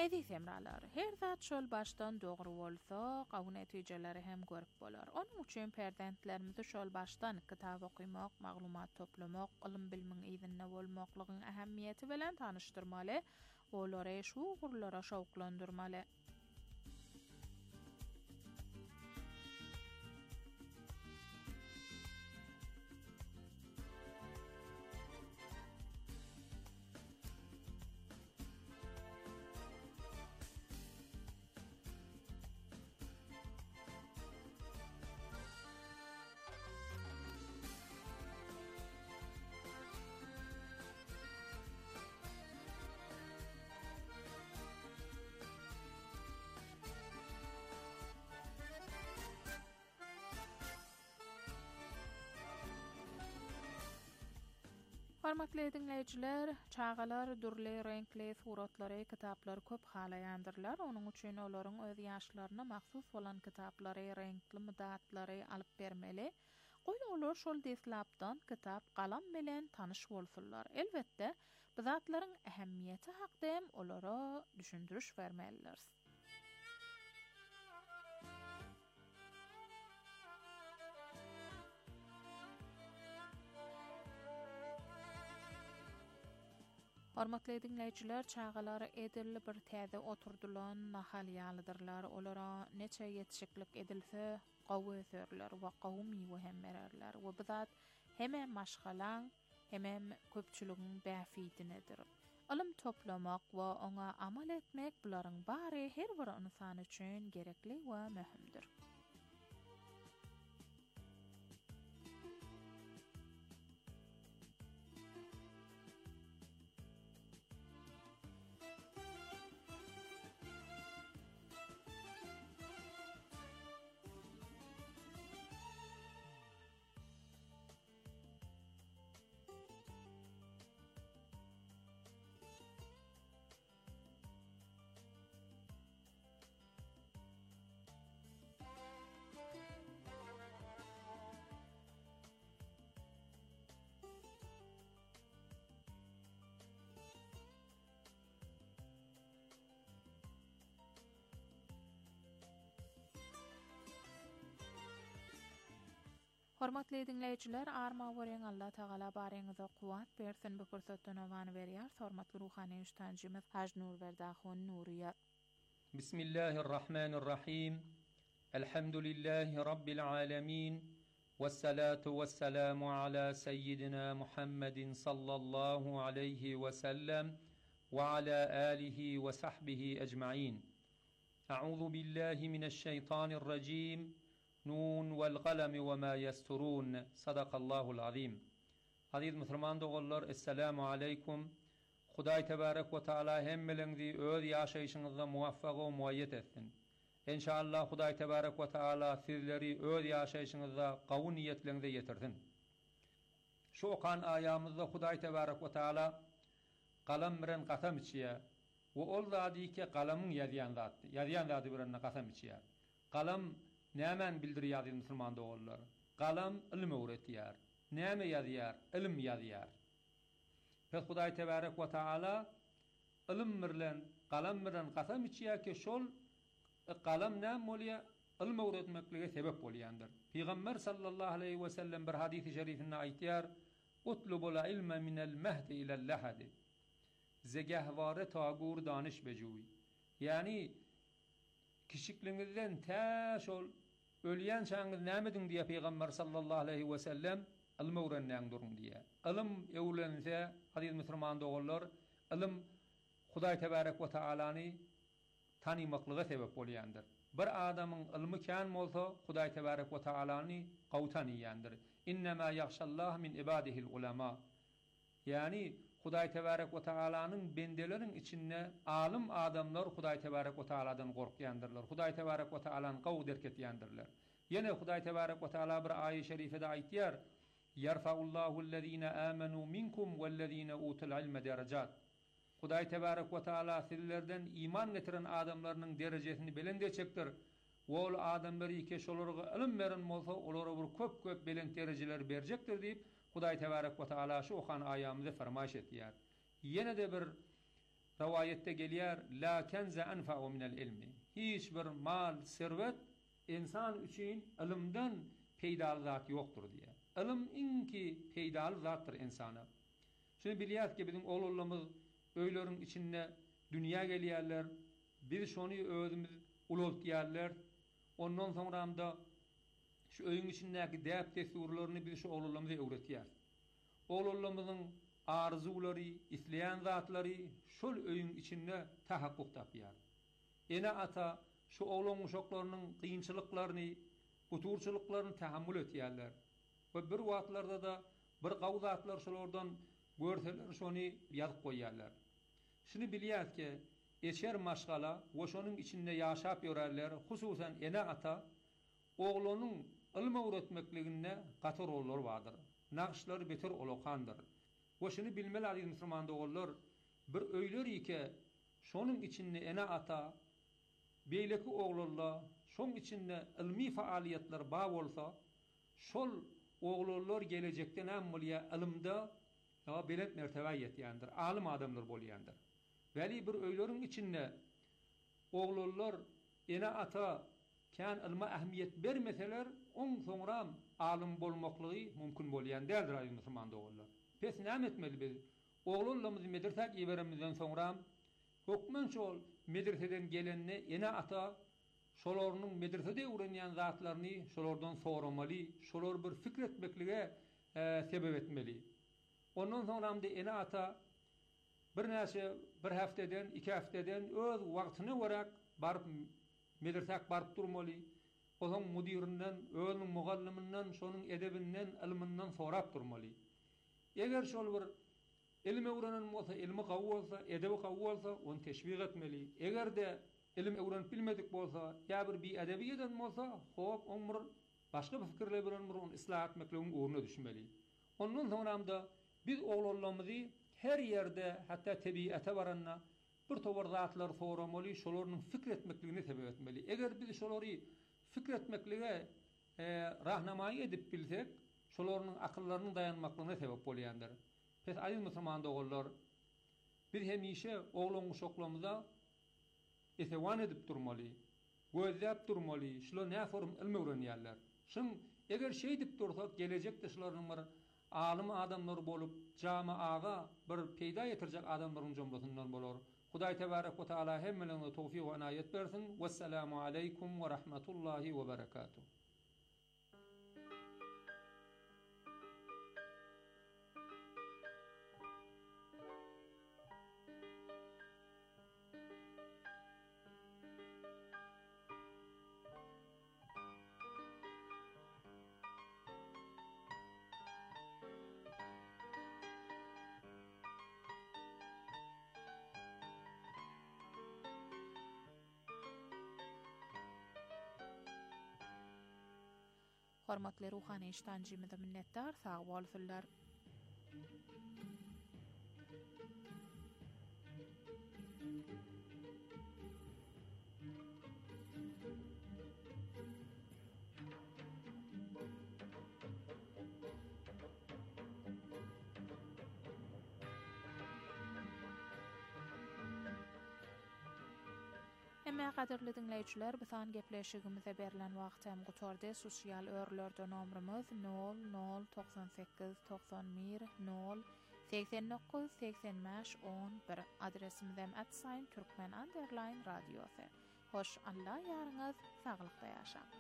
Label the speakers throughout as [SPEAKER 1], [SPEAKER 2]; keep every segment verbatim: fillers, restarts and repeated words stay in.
[SPEAKER 1] Edith emralar, her zat şol baştan doğru bolsa, qaw netijeleri hem görüp bolar. Onun üçin perdentlerimizi şol baştan kitap okumak, maglumat toplamak, ilim bilmeň izinne bolmaklygyň ähemmiyeti bilen tanışdyrmaly, olary şu gurlara şawklandyrmaly. Hormatly dinleýijiler, çağalar, dürli, renkli suratlary, kitaplary köp halaýandyrlar. Onuň üçin olaryň öz ýaşlaryna mahsus bolan kitaplary, renkli müdatlary alyp bermeli. Goý olar şol deslapdan kitap, galam bilen tanyş bolsunlar. Elbetde, bu zatlaryň ähemmiyeti hakda hem olara düşündiriş bermeliler. Hormatly dinleýijiler, çağalar edirli bir täze oturdulan nahal ýalydyrlar. Olara neçe ýetişiklik edilse, gawy ösürler we gawy miwe hem bererler. We bu zat heme maşgalaň, hemem köpçüligiň bäfidinedir. Ilim toplamak we oňa amal etmek bularyň bary her bir insan üçin gerekli we möhümdir. Hormatly dinleýijiler, arma gören Allah Taala baryňyza kuwat bersin, bu pursatdan owany berýär. Hormatly ruhany üstancymyz Haj Nurberdahoň Nuriýa.
[SPEAKER 2] Bismillahirrahmanirrahim. Elhamdülillahi rabbil alamin. Vessalatu vesselamu ala seyyidina Muhammedin sallallahu aleyhi ve sellem ve ala alihi ve sahbihi ecmaîn. Euzu billahi mineşşeytanirracim. Nun vel galami ve ma yasturun. Sadakallahul azim. Aziz Müslüman dogallar, esselamu aleykum. Hudaý tebarek ve taala hemmeleňizi öz ýaşaýyşyňyzda muwaffaq we muwayyet etsin. İnşallah Hudaý tebarek ve taala sizleri öz ýaşaýyşyňyzda gawy niýetlerinize ýetirsin. Şu okan aýamyzda Hudaý tebarek ve taala galam bilen gasam içýär. We ol zady ki galamyň ýazýan zatdy. Ýazýan zady bilen gasam içýär. Galam nämen bildirýär musulman dogallar? Galam ilm öwretýär. Näme ýazýar? Ilm ýazýar. Pes Hudaý tebarek we taala ilm bilen, galam bilen gasam içýär ki şol galam näme bolýar? Ilm öwretmeklige sebep bolýandyr. Peygamber sallallahu aleyhi ve sellem bir hadisi şerifinde aýtýar: "Utlubul ilme minel mehdi ilel lahad." Zegahware tagur danyş bejuy. Yani kişikliňizden tä şol ölýän çaňyz nämediň diýe Peygamber sallallahu aleyhi ve sellem ilm öwrenýän durun diýe. Ilim öwrense, aziz musulman dogallar, ilim Hudaý tebarek we taala'ny tanymaklyga sebep bolýandyr. Bir adamyň ilmi kän bolsa, Hudaý tebarek we taalany gawy tanýandyr. Innema yahşallah min ibadihil ulama. Yani Hudaý tebarek we taalanyň bendeleriň içinde alim adamlar Hudaý tebarek we taaladan gorkýandyrlar. Hudaý tebarek we taalanyň gawy derketýändirler. Yine Hudaý tebarek we taala bir aýy şerifede aýtýar: "Yarfa'ullahu allazina amanu minkum wallazina utul ilme derajat." Hudaý tebarek we taala sizlerden iman getiren adamlarynyň derejesini belendeçekdir. Ol adamlary ki şolarga ilim beren bolsa, olara bir köp-köp belend derejeler berjekdir diýip Hudaý tebarek we taala şu okan aýamyzda fermaýş etýär. Ýene de bir Rivayette gelýär: "La kenze anfa'u minel ilmi." Hiç bir mal, servet insan üçin ilimden peýdaly zat ýokdur diýär. Ilim inki peýdaly zatdyr insana. Şunu bilýär ki bizim oğullarımız öýlerin içinde dünýä gelýärler. Biz şonu özümüz ulultýarlar. Ondan soňra şu öýün içindäki däp tesurlaryny biz şu oğullarymyza öwretýär. Oğullarymyzyň arzulary, isleýän zatlary şol öýün içinde tahakkuk tapýar. Ene ata şu oğlan uşaklarynyň kynçylyklaryny, buturçylyklaryny tahammül etýärler. We bir wagtlarda da bir gawzatlar şolardan görseler şonu ýazyp goýýarlar. Şunu bilýär ki, eşer maşgala we şonuň içinde ýaşap ýörärler. Hususan ene ata oğlanyň ilm öwretmekliginde gaty rollar bardyr. Naqşlary beter olakandyr. We şunu bilmeli aziz musulman dogullar, bir öýler ike şonuň içinde ene ata beýleki oğlanlar şoň içinde ilmi faaliýetler bar bolsa, şol oğlanlar gelecekden hem bilýär ilimde ya belet mertebe ýetýändir, alim adamlar bolýandyr. Bäli bir öýleriň içinde oğlanlar ene ata kän ilme ähmiýet bermeseler, oň soňram alim bolmaklygy mümkin bolýan däldir aýy musulman dogullar. Pes näme etmeli biz? Oğlanlarymyzy medresek ýeberemizden soňram hukmen şol medreseden gelenni ene ata şolarynyň medresede öwrenýän zatlaryny şolardan soramaly, şolar bir fikir etmeklige e, sebep etmeli. Ondan soňra ene ata bir näçe bir hafteden, iki hafteden öz wagtyny werak barıp medresek barıp durmaly. Oňa mudirinden, özüniň mugalliminden, şonuň edebinden, ilminden sorap durmaly. Eger şol bir ilmi öwrenen bolsa, ilmi gawy bolsa, edebi gawy bolsa, onu teşvik etmeli. Eger de ilim öwrenip bilmedik bolsa, ýa bir bi edebi eden bolsa, hop, umr başga bir fikirle bilen bir onu islah etmekligiň uğruna düşmeli. Ondan soňra biz oğlanlarymyzy her ýerde, hatda tebiate baranna bir towar zatlar soramaly, şolaryň fikir etmekligine sebep etmeli. Eger biz şolary fikir etmeklige e, rahnamaý edip bilsek, şolaryň akyllarynyň dayanmaklygyna sebep bolýandyr. Pes aziz musulman dogullar, biz hemişe oğlan uşaklarymyza esewan edip durmaly, gözläp durmaly, şular näform ilmi öwrenýärler. Şun eger şey edip dursak, gelecekde şolaryň bir alim adamlar bolup, jamaga bir peýda ýetirjek adamlaryň jomlasyndan bolar. Hudaý tebarek we taala hemmelerine tawfiq we inayet bersin. Vesselamu aleykum we rahmetullahi we berekatuh.
[SPEAKER 1] Hormatly ruhany iştancymyza minnetdar, sag bolsunlar. Emma gaderli dinleýijiler, bisan gepleşigimize berilen wagtym gutardy. Sosial örlerde nomrumuz nol nol doksan sekiz doksan bir nol seksen dokuz seksen beş on bir. Adresimiz hem at sign türkmen underline radyosu. Hoş Allah ýaryňyz saglykda ýaşa.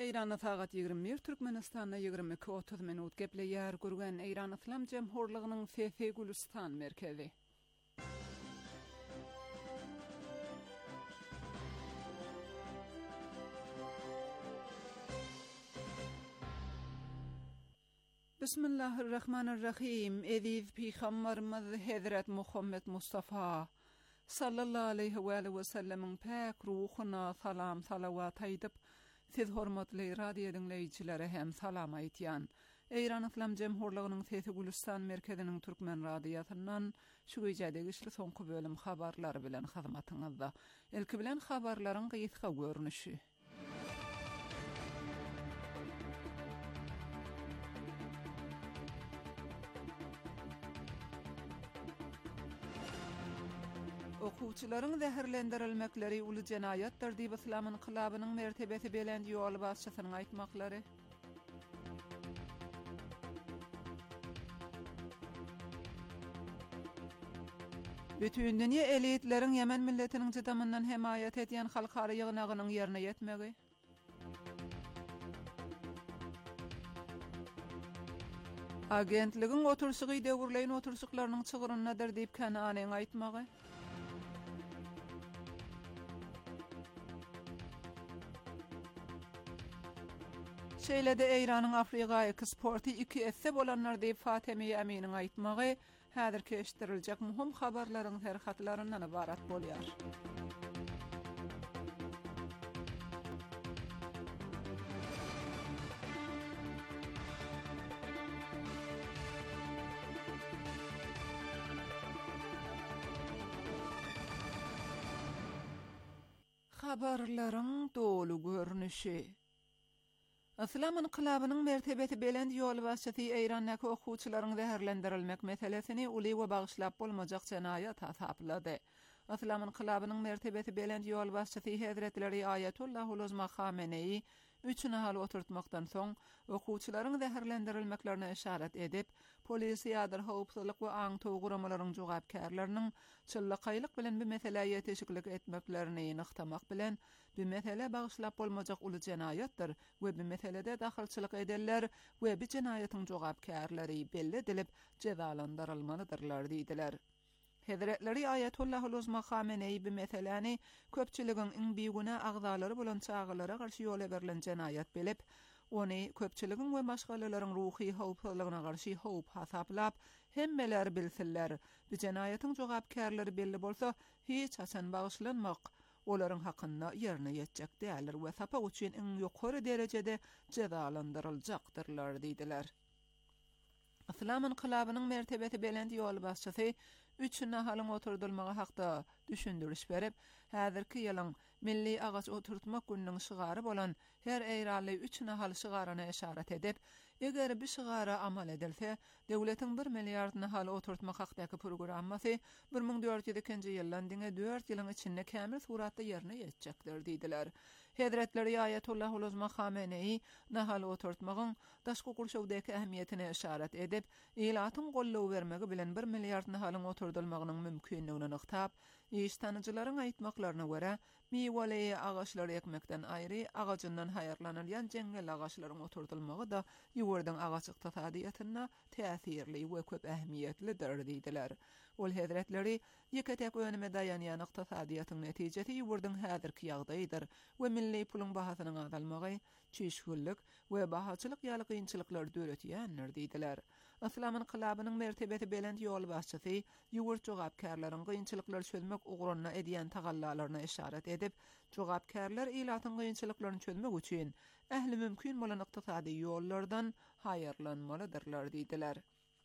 [SPEAKER 3] Eýranda sagat ýygrimi bir, Türkmenistanda ýygrimi iki otuz minut gepleýär gurgan Eýran Islam Jemhurlygynyň Fefe Gülistan merkezi. Bismillahirrahmanirrahim. Ediz Peygamberimiz Hazret Muhammed Mustafa sallallahu aleyhi ve sellem'in pek ruhuna salam salavat aýdyp, siz hormatly radio dinleýiçilere hem salam aýtýan. Eýran Islam Jemhurlygynyň Fefe Gülistan merkeziniň türkmen radiosundan şu güýjede güçli soňky bölüm habarlary bilen hyzmatyňyzda. Ilki bilen habarlaryň gysga görnüşi. Okuwçylaryň zäherlendirilmekleri uly jenayatdyr diýip Islam inqilabynyň mertebesi bilen ýol başçysynyň aýtmaklary. Bütün dünýä elitleriň Yemen milletiniň jydamyndan hemaýat edýän halkary ýygnagynyň ýerine ýetmegi. Agentligiň oturşygy döwürleýin oturşyklarynyň çygyrynadyr diýip Kananyň aýtmagy. Şeýlede Eýranyň Afrika eksporty iki esse bolanlar diýip Fatemi Aminiň aýtmagy häzir keşdiriljek muhim habarlaryň terhatlaryndan ibarat bolýar. Habarlaryň dolu görnüşi. Islam inqilabynyň mertebesi bilen ýol başçysy Eýrandaky okuwçylaryň zäherlendirilmek meselesini uly we bagyşlap bolmajak jenayat hasaplady. Islam inqilabynyň mertebesi bilen ýol başçysy Hazretleri Ayatullah Uzma Khamenei üç nahal oturtmakdan soň okuwçylaryň zäherlendirilmeklerine işaret edip, polisiýadyr howpsuzlyk we aň towguramalaryň jogapkärleriniň çyllakaýlyk bilen bu meseleye teşiklik etmeklerini nyktamak bilen bu mesele bagyşlap bolmajak uly jenayatdyr we bu meselede dahilçilik edenler we bu jenayatyň jogapkärleri belli edilip cezalandyrylmalydyrlar diýdiler. Hazretleri Ayatullah Uzma Khamenei bu meseleni köpçüligiň iň biýigine agzalary bolan çağılara garşy ýola berilen jenayat bilip, ony köpçüligiň we başgalaryň ruhy howpsuzlygyna garşy howp hasaplap, hemmeler bilsinler. Bu jenayatyň jogapkärleri belli bolsa, hiç haçan bagyşlanmak olaryň hakynda ýerine ýetjek dälir we sapa üçin iň ýokary derejede cezalandyryljaktyrlar diýdiler. Islam inqilabynyň mertebesi bilen ýol başçysy üç nahalyň oturdylmagy hakda düşündiriş berip, häzirki ýylyň milli agaç oturtmak gününiň şygary bolan her eýraly üç nahal şygaryna işaret edip, eger bu şygara amal edilse, döwletiň bir milliard nahal oturtmak hakdaky programmasy bir ming dört yüz iki ýyldan diňe dört ýylyň içinde kämil suratda ýerine ýetjekdir diýdiler. Hazretleri Ayatullah Uzma Khamenei nahal oturtmagyň daşky gurşawdaky ähmiýetine işaret edip, ýylatyň gollaw bermegi bilen bir milliard nahalyň oturdylmagynyň mümkinligini nyktap, iş tanyjylaryň aýtmaklaryna görä, miwali agaçlar ekmekden aýry agajyndan haýarlanylýan jengel agaçlaryň oturdylmagy da ýurdyň agaç ykdysadyýatyna täsirli we köp ähmiýetlidir diýdiler. Ol hazretleri ýeketek önüme dayanýan ykdysadyýatyň netijesi ýurdyň häzirki ýagdaýydyr we milli puluň bahasynyň azalmagy, çeşgullyk we bahaçylyk ýaly kynçylyklar döretýändir diýdiler. Islam inqilabynyň mertebesi bilen ýol başçysy ýurt jogapkärleriň kynçylyklar çözmek ugruna edýän tagallalaryna işaret edip, jogapkärler ýylatyň kynçylyklaryny çözmek üçin ähli mümkin bolan ykdysady ýollardan haýarlanmalydyrlar diýdiler.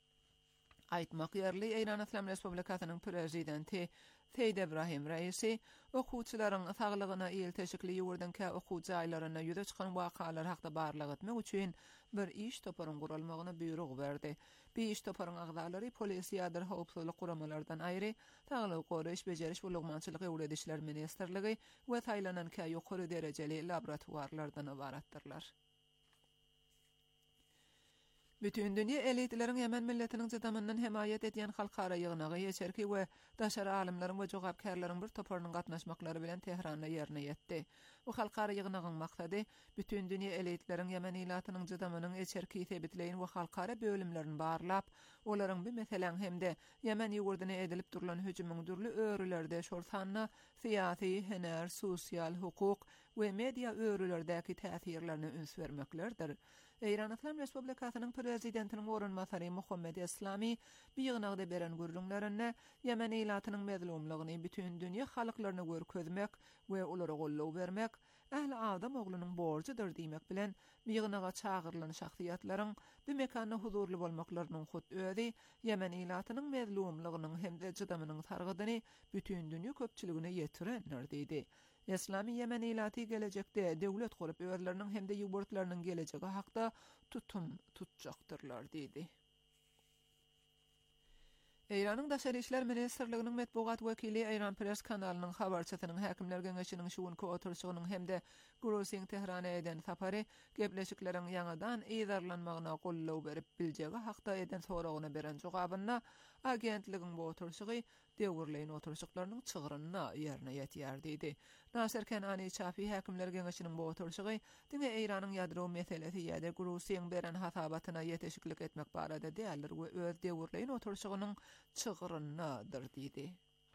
[SPEAKER 3] Aýtmak ýerli Eýran Islam Respublikasynyň prezidenti Seýid Ibrahim Reisi okuwçylaryň saglygyna ýyl teşikli ýurdynka okuw jaýlaryna ýüze çykan wakalar hakda barlyk etmek üçin bir iş toparyň gurulmagyna buyruk berdi. Bu iş toparyň agzalary polisiýadyr howpsuzlyk guramalardan aýry taglyk goraş bejeriş we lugmançylyk ýöwredişler ministrligi we taýlanan ka ýokary derejeli laboratuarlardan ibaratdyrlar. Bütün dünya elitlerin Yemen milletinin jydamyndan hemayet edýän halkara ýygnagy ýeçerki we daşary alimlaryň we jogapkärleriň bir toparynyň gatnaşmaklary bilen Tehranda ýerine ýetdi. Bu halkara ýygnagyň maksady bütün dünya elitleriň Yemen ilatynyň jydamynyň ýeçerki sebitleýin we halkara bölümlerini barlap, olaryň bir meselen hemde Yemen ýurduny edilip durulan hüjümüň dürli örülerde şortanna syýasy, hener, sosial, hukuk we media örülerdäki täsirlerini üns bermeklerdir. Eýran Islam Respublikasynyň prezidentiniň orunmasary Muhammed Eslami bir ýygnagda beren gürrüňlerine Yemen ilatynyň mezlumlygyny bütün dünýä halklaryna görkezmek we olara gollaw bermek ähli adam oglunyň borjydyr diýmek bilen bir ýygnaga çagyrylan şahsiýetleriň bu mekanda huzurly bolmaklarynyň hut özi Yemen ilatynyň mezlumlygynyň hemde jydamynyň targydyny bütün dünýä köpçiligine ýetirenler diýdi. Eslami Yemen ilaty gelecekde döwlet gurup öwrleriniň hemde ýurtlarynyň gelejegi hakda tutum tutjaktyrlar diýdi. Eýranyň Daşary işler ministrliginiň medpugat wekili Eýran Press kanalynyň habarçysynyň häkimler geňeşiniň şuwunky oturşygynyň hemde Grosing Tehrana eden sapary gepleşikleriň ýangadan eýdarlanmagyna gollaw berip biljegi hakda eden soragyna beren jogabyna agentligiň bu oturşygy döwürleýin oturşyklarynyň çygyryna ýerine ýetýär diýdi. Nasir Kenani Çafi häkimler geňeşiniň bu oturşygy diňe Eýranyň ýadro meselesi ýa-da Grosing beren hasabatyna ýeteşiklik etmek barada däldir we öz döwürleýin oturşygynyň çygyrynadyr diýdi.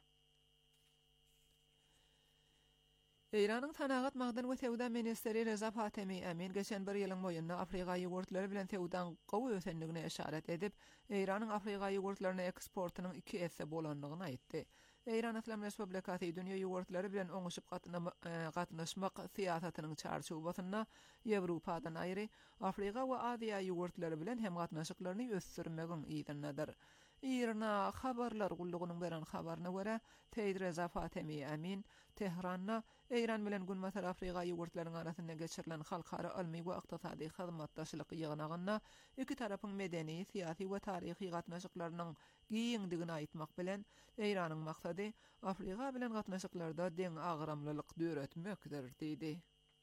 [SPEAKER 3] Eýranyň Tanagat Magdan we Sewda ministeri Reza Fatemi Amin geçen bir ýylyň boýunda Afrika ýurtlary bilen sewdan gowy ösenligine işaret edip, Eýranyň Afrika ýurtlaryna eksportynyň iki esse bolanlygyny aýtdy. Eýran Islam Respublikasy dünýä ýurtlary bilen oňuşyp gatnaşmak syýasatynyň çarşubasyna Ýewropadan aýry Afrika we Aziýa ýurtlary bilen hem gatnaşyklaryny ösdürmegiň ýygynydyr. Irna habarlar gullugynyň beren habaryna görä, Teýid Reza Fatemi Amin Tehranna Eýran bilen Günmasar Afrika ýurtlarynyň arasynda geçirilen halkara ilmi we ykdysady hyzmatdaşlyk ýygynagyna iki tarapyň medeni, syýasy we taryhy gatnaşyklarynyň giýiňdigini aýtmak bilen Eýranyň maksady Afrika bilen gatnaşyklarda deň agramlylyk döretmekdir diýdi.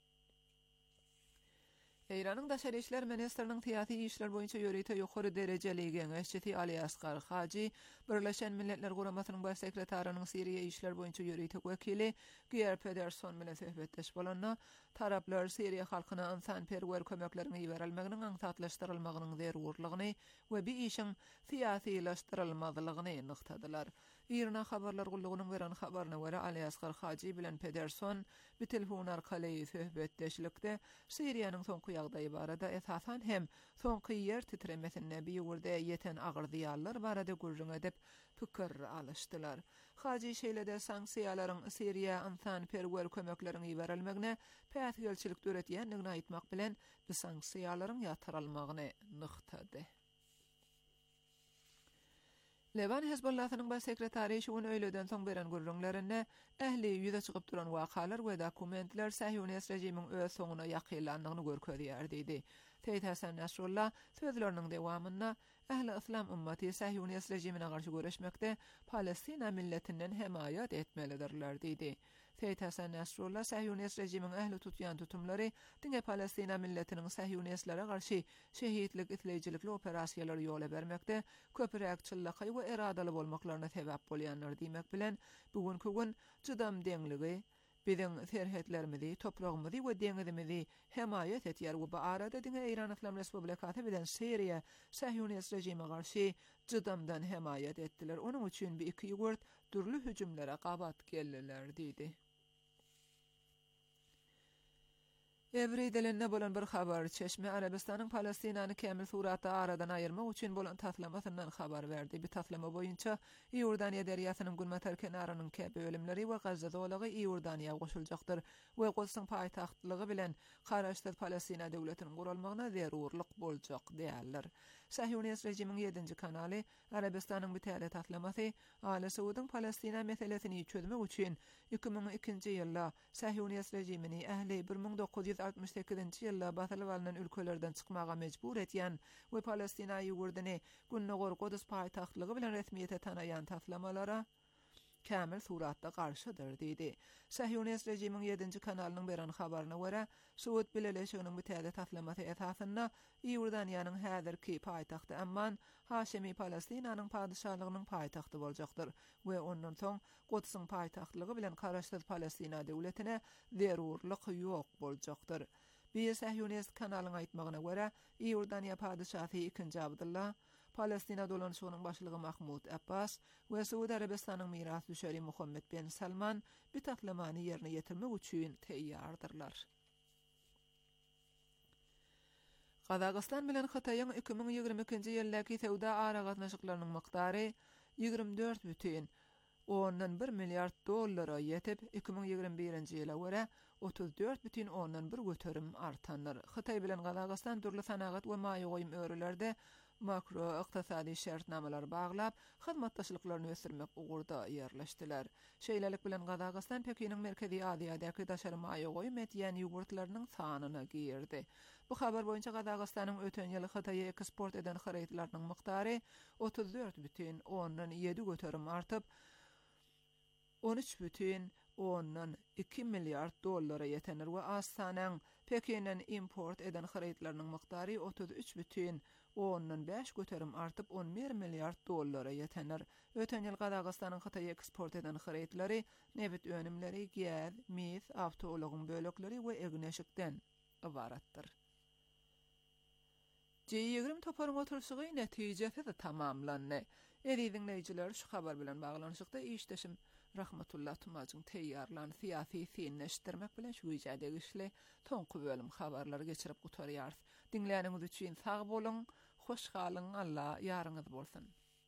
[SPEAKER 3] Eýranyň Daşary işler ministriniň syýasy işler boýunça ýöreýte ýokary derejeli geňeşçisi Ali Asgar Haji, Birleşen Milletler Guramasynyň baş sekretarinyň Syriýa işler boýunça ýöreýte wekili Geir Pedersen bilen söhbetdeş bolanda taraplar Syriýa halkyna insanperwer kömeklerini berelmeginiň aňsatlaşdyrylmagynyň zerurlygyny we bir işiň syýasylaşdyrylmadylygyny nyktadylar. Irna habarlar gullugynyň beren habaryna görä Ali Asgar Haji bilen Pedersen bir telefon arkaly söhbetdeşlikde Syriýanyň soňky ýagdaýy barada esasan hem soňky ýer titremesine bir ýurda ýeten agyr diýarlar barada gurrun edip pikir alışdylar. Haji şeýlede sanksiýalaryň Syriýa insanperwer kömeklerini berelmegine päsgelçilik döretýändigini aýtmak bilen bu sanksiýalaryň ýatyrylmagyny nyktady. Levan Hezbollahynyň baş sekretary şuwun öýleden soň beren gurrunlaryna ähli ýüze çykyp duran wakalar we dokumentler Sahyonist rejimiň öz soňuna ýakynlandygyny görkezýär diýdi. Teýit Hasan Nasrullah sözleriniň dewamynda ähli Islam ummaty Sahyonist rejimine garşy göreşmekde Palestina milletinden hemayat etmelidirler diýdi. Teýit Hasan Nasrullah Sahyonist rejimiň ähli tutýan tutumlary diňe Palestina milletiniň Sahyonistlara garşy şehitlik itlejilikli operasiýalary ýola bermekde köpürek çyllaky we eradaly bolmaklaryna sebäp bolýanlar diýmek bilen bugünkü gün jydam deňligi biziň serhetlerimizi, topragymyzy we deňizimizi hemayat etýär we bu arada diňe Eýran Islam Respublikasy bilen Syriýa Sahyonist rejime garşy jydamdan hemayat etdiler. Onuň üçin bir iki ýurt türlü hüjümlere gabat geldiler diýdi. Evridelenne bolan bir habar Çeşme Arabistanyň Palestinany kämil suratda aradan aýyrmak üçin bolan taslamasyndan habar berdi. Bir taslama boýunça Iordaniýa derýasynyň Günmatar kenarynyň käbi bölümleri we Gazza dolagy Iordaniýa goşuljakdyr we Qudsy paýtahtlygy bilen garaşdyr Palestina döwletiniň gurulmagyna zerurlyk boljak diýerler. Sahyonist rejimiň ýedinji kanaly Arabistanyň bir täze taslamasy Ala Saudyň Palestina meselesini çözmek üçin iki ming ikinji ýylda Sahyonist rejimini ähli bir ming dokuz ýüz altmış sekizinji ýylda batylyp alynan ülkelerden çykmaga mejbur etýän we Palestina ýurduny Günnägor Kudüs paýtahtlygy bilen resmiýete tanaýan taslamalara kämil suratda garşydyr diýdi. Sahyonist rejimiň ýedinji kanalynyň beran habaryna görä, Suud bileleşiginiň bu täze taslamaty esasynda Ýordaniýanyň häzirki paýtagty Amman Haşimi Palestinanyň padyşahlygynyň paýtagty boljakdyr we ondan soň Qudysyň paýtagtlygy bilen karaşsyz Palestina döwletine zerurlyk ýok boljakdyr. Bir Sahyonist kanalyň aýtmagyna görä, Ýordaniýa padyşahy ikinji Abdullah Palestina dolanşygynyň başlygy Mahmud Abbas we Suudi Arabistanyň miras düşeri Muhammed bin Salman bu tatlamany ýerine ýetirmek üçin teýýardyrlar. Kazakistan bilen Hataýyň iki ming ýigirme ikinji ýyldaky sowda ara gatnaşyklarynyň miqdary ýigirme dört бүтүn ondan bir milliard dollara ýetip iki ming ýigirme birinji ýyla görä otuz dört бүтүn ondan bir göterim artandyr. Hataý bilen Kazakistan dürli sanagat we maýgoýum örelerde makro ykdysady şertnamalar baglap, hyzmatdaşlyklaryny ösürmek ugurda ýerleşdiler. Şeýlelik bilen Kazakistan Pekiniň Merkezi Aziýadaky daşary maýgoýum etýän ýogurtlarynyň sanyny girdi. Bu habar boýunça Kazakistanyň öten ýyly Hataýa eksport eden harytlarynyň miqdary otuz dört бүтүn ondan ýedi göterim artyp on üç бүтүn ondan iki milliard dollara ýetenir we Astanyň Pekinden import eden harytlarynyň miqdary otuz üç бүтүn ondan beş göterim artyp on bir milliard dollara ýetenir. Öten ýyl Kazakistanyň Hataýa eksport eden harytlary nebit önümleri, gaz, mis, awtologyň bölekleri we egneşikden ibaratdyr. G ýigirme toparyň oturşygy netijesi de tamamlandy. Eri dinleyijiler şu habar bilen baglanyşykda işdeşim Rahmetullah Tumagyň teýýarlan syýasy sinleşdirmek bilen şu ýerde güçli soňky bölüm habarlary geçirip gutarýar. Dinleýäniňiz üçin sag bolun, hoş galyň, Allah ýaryňyz bolsun.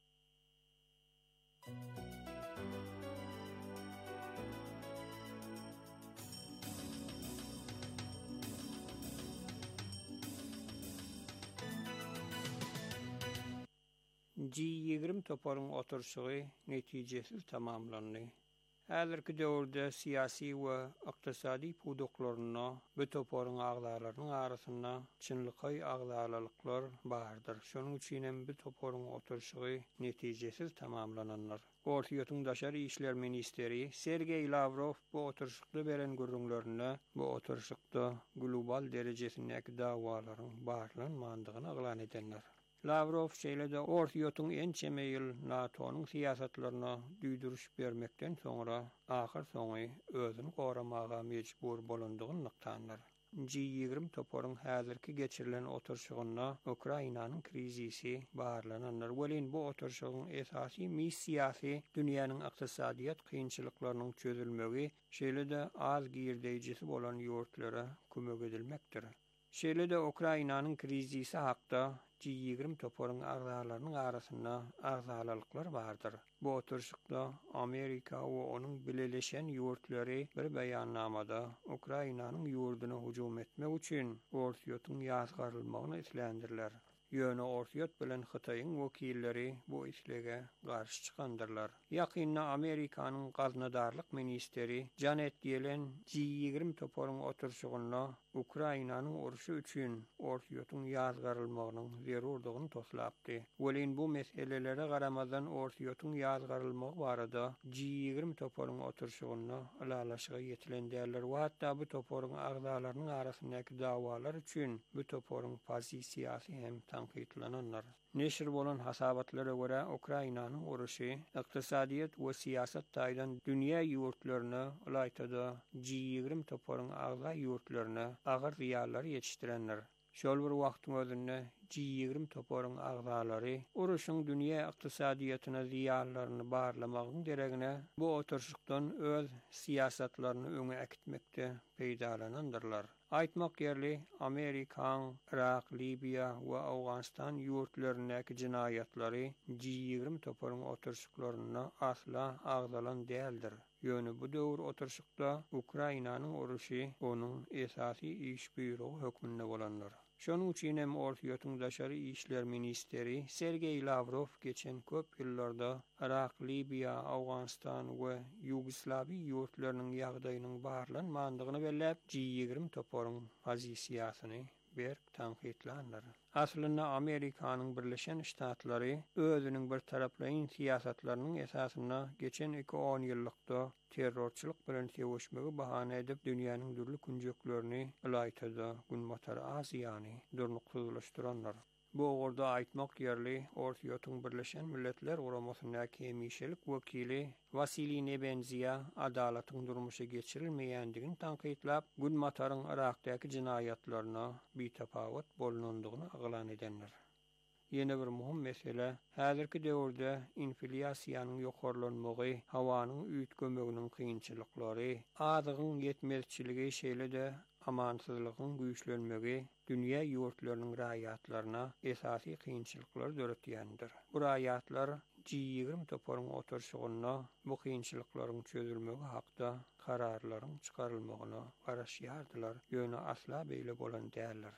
[SPEAKER 4] G ýigirme toparyň oturşygy netijesiz tamamlandy. Häzirki döwürde siyasi we ykdysady puduklaryna bu toparyň agdalarynyň arasynda çynlyky agdalylyklar bardyr. Şonuň üçin hem bu toparyň oturşygy netijesiz tamamlananlar. Ortaýatyň daşary işler ministeri Sergey Lavrov bu oturşykda beren görüňlerini bu oturşykda global derejesindäki dawalaryň barlanmandygyny aglan edenler. Lavrov şeýlede Ortaýatyň en çeme ýyl NATO'nyň siýasatlaryna düýdürüş bermekden soňra ahir soňy özüni goramaga mejbur bolandygyny nykdanlar. G ýigirme toparyň häzirki geçirilen oturşygyna Ukrainanyň krizisi barlananlar. Welin bu oturşygyň esasy missiýasy dünýäniň ykdysadyýat kynçylyklarynyň çözülmegi, şeýlede az girdejisi bolan ýurtlara kömek edilmekdir. Şeýlede Ukrainanyň krizisi hakda G ýigirme toparyň agdalarynyň arasynda agdalylyklar bardyr. Bu oturşykda Amerika we onuň bileleşen ýurtlary bir beýannamada Ukrainanyň ýurduny hujum etmek üçin Ortaýatyň ýazgarylmagyny islendirler. Ýöne Ortaýat bilen Hataýyň wekilleri bu işlege garşy çykandyrlar. Ýakynda Amerikanyň gaznadarlyk ministeri Janet Yellen G ýigirme toparyň oturşygyna Ukrainanyň uruşy üçin Ortaýatyň ýazgarylmagynyň zerurdygyny toslapdy. Welin bu meselelere garamazdan Ortaýatyň ýazgarylmagy barada G ýigirme toparyň oturşygyna alalaşyga ýetilen däller we hatda bu toparyň agdalarynyň arasyndaky dawalar üçin bu toparyň pozisiýasy hem tanqidlananlar. Neşir bolan hasabatlara görä Ukrainanyň uruşy ykdysadyýat we siýasat taýdan dünýä ýurtlaryna ulaýtada G ýigirme toparyň agda ýurtlaryna agyr ziýanlar ýetişdirenler. Şol bir wagtyň özünde G ýigirme toparyň agdalary uruşyň dünýä ykdysadyýatyna ziýanlaryny barlamagyň deregine bu oturşykdan öz siýasatlaryny öňe äkitmekde peýdalanandyrlar. Aýtmak ýerli Amerikaň Irak, Libiýa we Awganistan ýurtlaryndäki jinaýatlary G ýigirme toparyň oturşyklaryna asla agdalan däldir. Ýöne bu döwür oturşykda Ukrainanyň uruşy onuň esasy iş büýrogy hökmünde bolanlar. Şonuň üçin hem Ortaýatyň daşary işler ministeri Sergey Lavrov geçen köp ýyllarda Irak, Libiýa, Awganistan we Ýugoslawiýa ýurtlarynyň ýagdaýynyň barlanmandygyny belläp G ýigirme toparyň pozisiýasyny berk tanqidlanlar. Aslında Amerikanyň Birleşen Ştatlary özüniň bir taraplayın siýasatlarynyň esasyna geçen iki on ýyllykda terrorçylyk bilen sevişmegi bahane edip dünýäniň dürli kunjeklerini ýylaýtdy, günbatar Aziýany durnuksyzlaşdyranlar. Bu orada aýtmak ýerli Ortaýotyň Birleşen Milletler Guramasynyň hemişelik wekili Vasily Nebenziýa adalatyň durmuşa geçirilmeýändigini tanqidlap, günbataryň Irakdaky jinayatlaryna bitapawat bolunandygyny aglan edenler. Ýene bir muhim mesele, häzirki döwürde inflasiýanyň ýokarlanmagy, hawanyň üýtgemeginiň kynçylyklary, adygyň ýetmezçiligi şeýle de amansyzlygyň güýçlenmegi dünýä ýurtlarynyň raýatlaryna esasy kynçylyklar döretýändir. Bu raýatlar G ýigirme toporyň oturşygyna bu kynçylyklaryň çözülmegi hakda kararlaryň çykarylmagyna garaşýardylar. Ýöne asla beýle bolan däldir.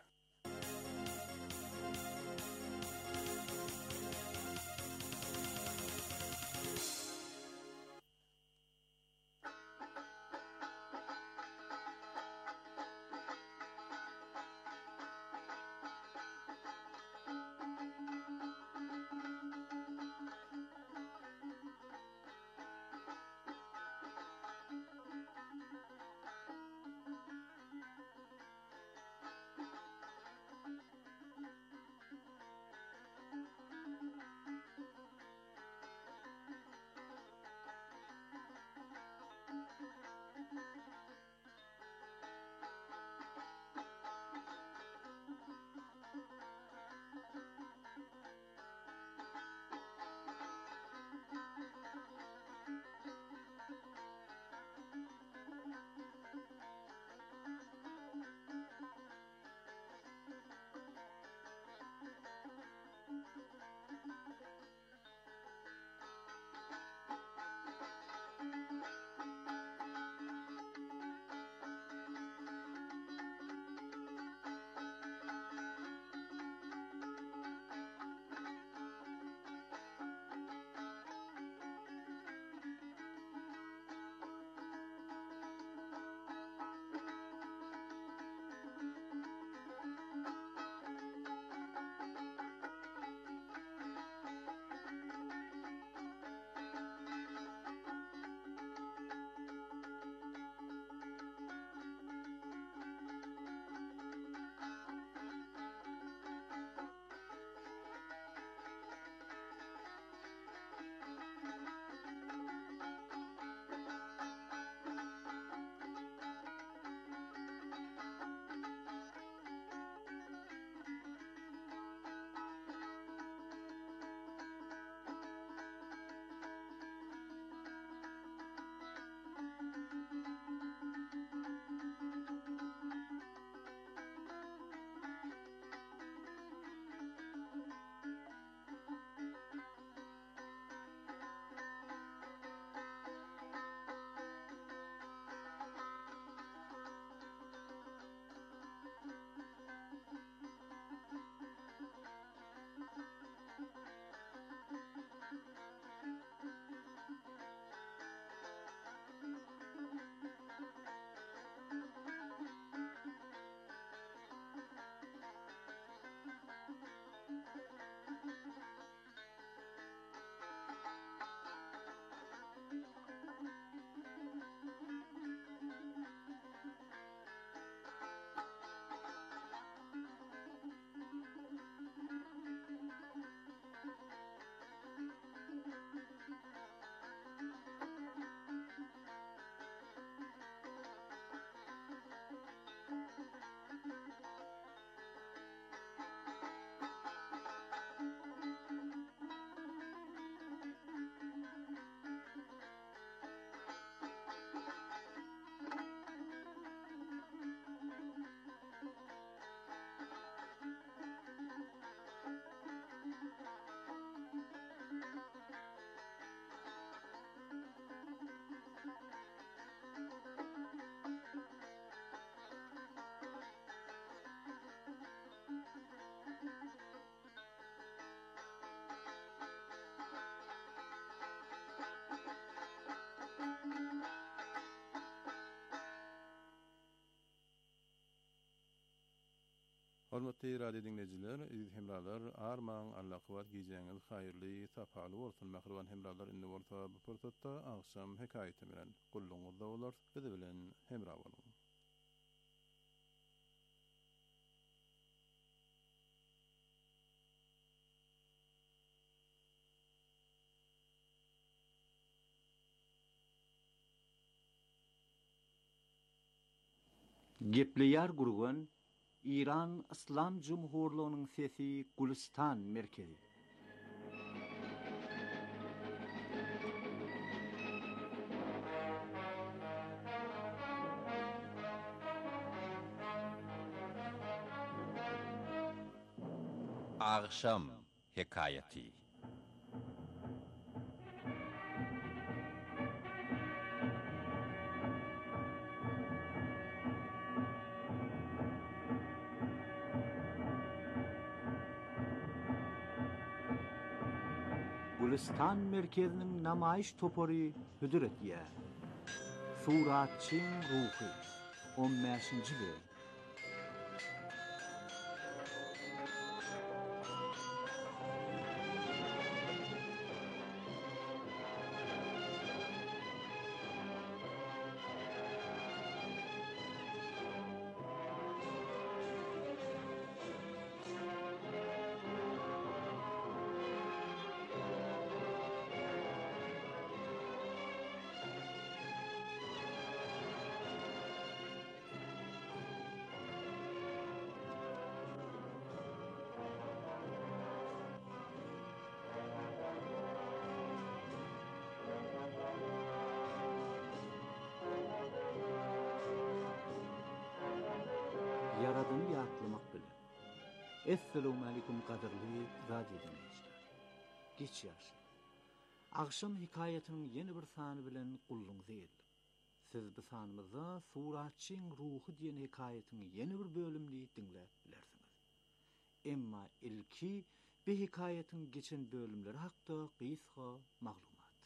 [SPEAKER 5] Hormatly radio dinleyijiler, iz hemralar arman Allah kıvat giýjeňiz haýyrly, sapaly bolsun. Mähriban hemralar indi bolsa bu pursatda akşam hekaýety bilen gulluňyzda bolar. Bizi bilen hemra boluň.
[SPEAKER 6] Gepliyar gurgun İran İslam Cumhurluğu'nun sesi Gülistan merkezi.
[SPEAKER 7] Akşam hekayeti.
[SPEAKER 6] Gülistan merkezinin namayiş toporu hüdüret yer. Suratçın ruhu on beşinci bölüm. Yaradını yatlamak bile. Esselamu aleyküm kadirli radyo dinleyiciler. Geç yaşlı. Akşam hikayetinin yeni bir sanı bilen kulluğunuza geldim. Siz bu sanımızda Suratçın ruhu diyen hikayetinin yeni bir bölümünü dinleyebilirsiniz. Emma ilki bir hikayetin geçen bölümleri hakkında kıyısga maglumat.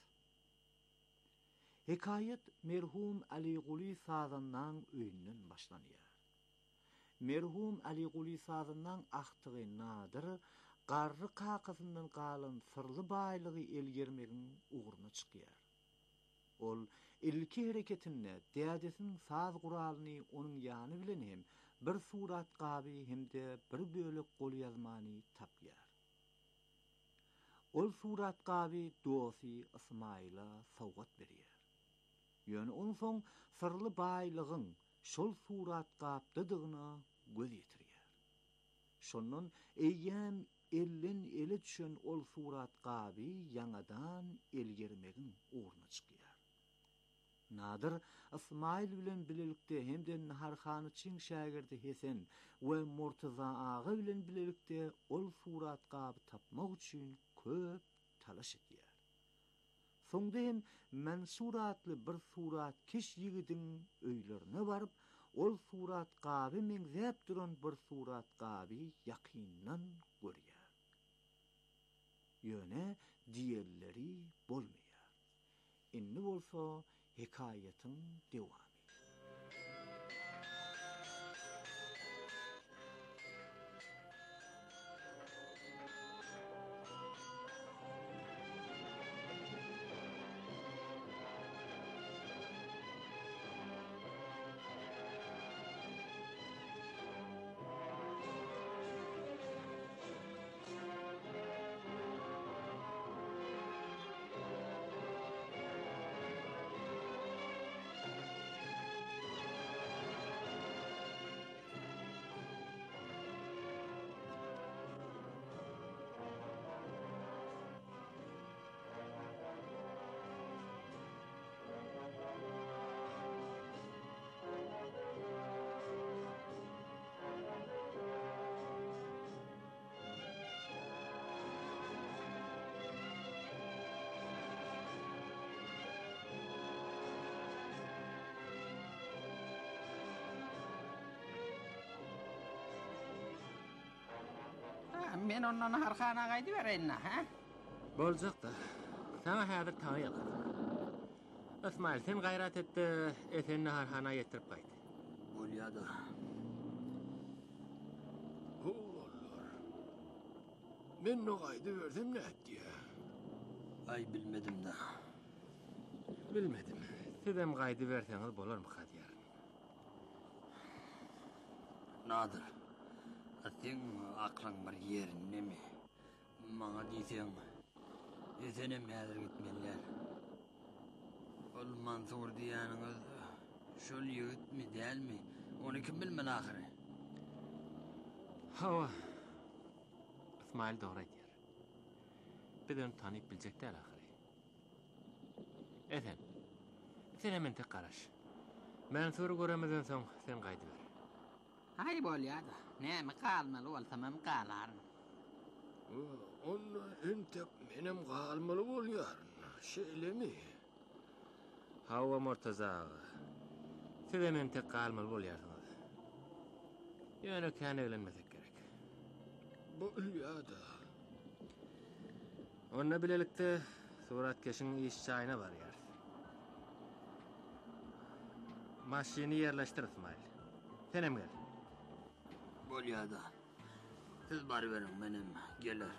[SPEAKER 6] Hikayet merhum Ali Guli Sazan'dan öýünden başlanýar. Merhum Ali Guli Sazan'dan ahtığı nadir, garry kakasından kalan sırlı baýlygy elgermegin uğruna çıkýar. Ol ilki hareketinde dädesin saz guralyny onun ýany bilen hem bir surat gaby hemde bir bölek gol ýazmany tapýar. Ol surat gaby dosi Ismaila sowgat berýär. Ýöne onun soň sırlı baýlygyň şol surat gapdydygyna göz ýetirýär. Şondan eýýäm ellen ele düşen ol surat gaby ýangadan elgermegin uğruna çykýar. Nadir Ismail bilen bilelikde hemden Naharxanyçyň şagirdi Hesen we Murtaza ağa bilen bilelikde ol surat gaby tapmak üçin köp talaş etýär. Soňda hem Mansuratly bir surat kiş ýigidin öýlerine baryp ol surat gaby meňzep duran bir surat gaby ýakyndan görýär. Ýöne diýerleri bolmaýar. Indi bolsa hikayetin dewamy.
[SPEAKER 8] Men ondan Naharxana gaýdy berenna, ha?
[SPEAKER 9] Boljakda. Sana häzir taý alýar. Ismail sen gaýrat etdi, esen Naharxana ýetirip gaýdy.
[SPEAKER 8] Bolýady.
[SPEAKER 10] Men o qaydı verdim ne diye.
[SPEAKER 9] Ay bilmedim da. Bilmedim. Sizem qaydı verseniz bolar mı Kadiyar? Nadir. Sen aklın bir yerinde mi? Bana diysen, esenem hazır gitmeliler. Ol Mansur diyanınız, şol yigit mi değil mi? Onu kim bilmen ahire? Hava. İsmail doğru diyor. Bir onu tanıyıp bilecek değil ahire. Esen, sen hemen tek karaş. Mansur'u göremeden son sen qaydı ver.
[SPEAKER 8] Hay bol ya da. Ne mi kalmalı ol tamam kalar.
[SPEAKER 10] Onu entek menem kalmalı oluyor. Şöyle mi?
[SPEAKER 9] Hava Murtaza. Siz hemen tek kalmalı oluyorsunuz. Yani kendi evlenmesek gerek.
[SPEAKER 10] Bol ya da.
[SPEAKER 9] Onunla bilelikte Suratkeş'in iş çayına var yer. Maşini yerleştir İsmail. Sen hem gel. Bol ya da. Siz bari verin benim gelirim.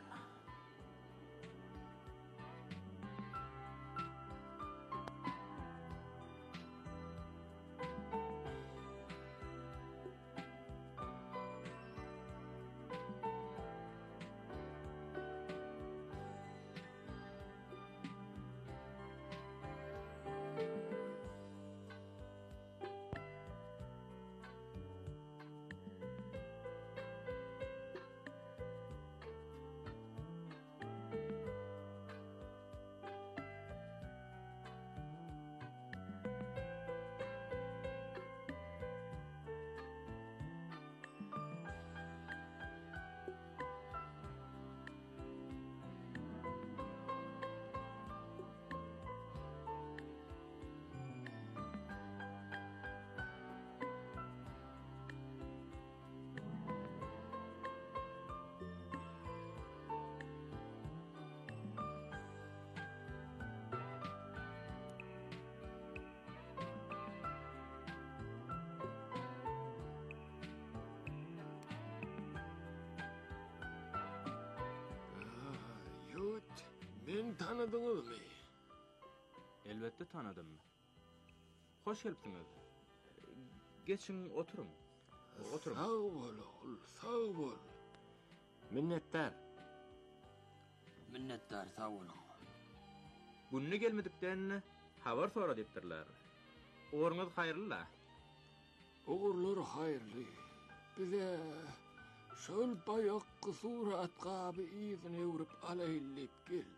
[SPEAKER 10] Ben tanıdınız mı?
[SPEAKER 9] Elbette tanıdım. Hoş gelipsiniz. Geçin oturun. Oturun.
[SPEAKER 10] Sağ ol oğul, sağ ol.
[SPEAKER 9] Minnettar. Minnettar, sağ olun. Gününü gelmediklerini haber sonra deptirler. Uğrunuz hayırlı la.
[SPEAKER 10] Uğurlar hayırlı. Bize şol bayak surat qabi izin evrip alaylıp geldik.